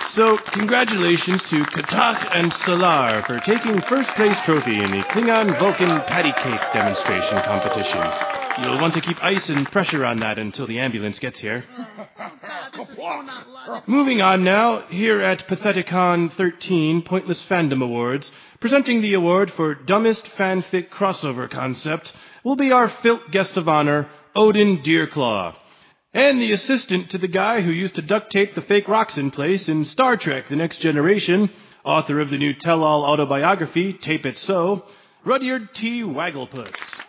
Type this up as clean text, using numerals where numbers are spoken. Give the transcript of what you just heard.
So, congratulations to Katak and Salar for taking first place trophy in the Klingon Vulcan patty cake demonstration competition. You'll want to keep ice and pressure on that until the ambulance gets here. Moving on now, here at Patheticon 13 Pointless Fandom Awards, presenting the award for Dumbest Fanfic Crossover Concept will be our Filk guest of honor, Odin Deerclaw. And the assistant to the guy who used to duct tape the fake rocks in place in Star Trek The Next Generation, author of the new tell-all autobiography, Tape It So, Rudyard T. Waggleputz.